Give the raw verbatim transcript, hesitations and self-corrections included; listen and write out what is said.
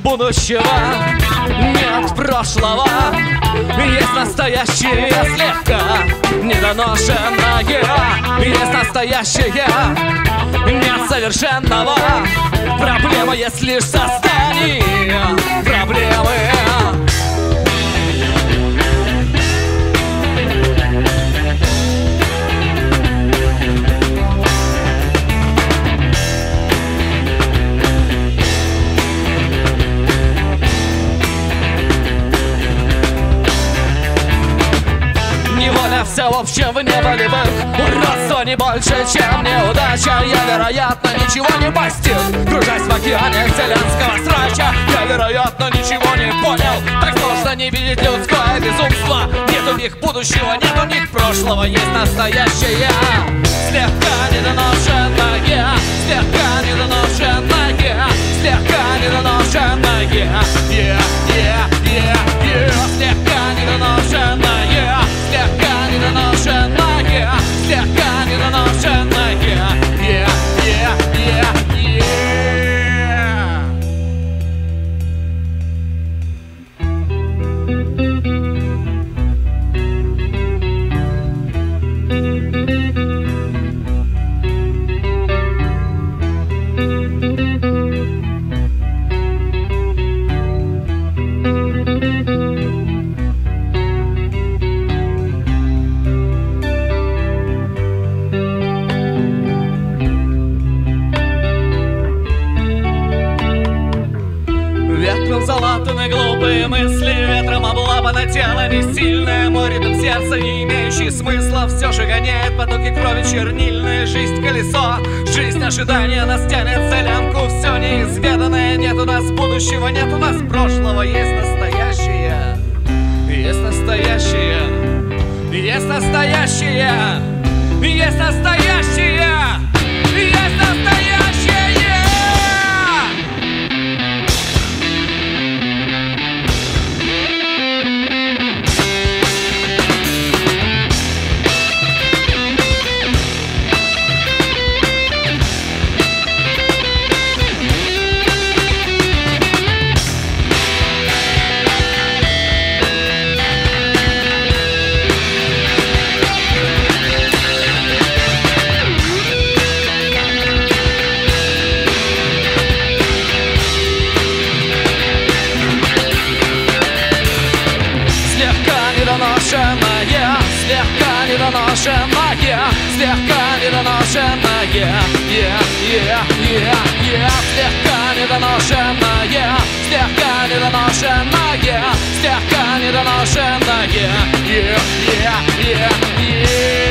будущего, нет прошлого. Есть настоящее слегка недоношенное, есть настоящее нет совершенного. Проблема есть лишь в создании проблемы. Все в общем в неболевых уродство не больше, чем неудача. Я, вероятно, ничего не постиг, кружась в океане вселенского срача. Я, вероятно, ничего не понял. Так сложно не видеть людское безумство. Нет у них будущего, нет у них прошлого. Есть настоящее слегка недоношенное, слегка недоношенное, слегка недоношенное, yeah, yeah, yeah, yeah. Слегка недоношенное, слегка недоношенное, слегка недоношенное, yeah, yeah, yeah, yeah. Залатаны глупые мысли, ветром облапано тело несильное. Мой ритм сердца, не имеющий смысла, все же гоняет потоки крови чернильные. Жизнь колесо, жизнь ожидания, нас тянет за лямку. Все неизведанное, нет у нас будущего, нет у нас прошлого. Есть настоящее, есть настоящее, есть настоящее, есть настоящее, есть настоящее. Слегка недоношенная, слегка недоношенная, yeah, yeah, yeah, yeah. Слегка недоношенная, слегка недоношенная, слегка недоношенная, yeah, yeah, yeah, yeah.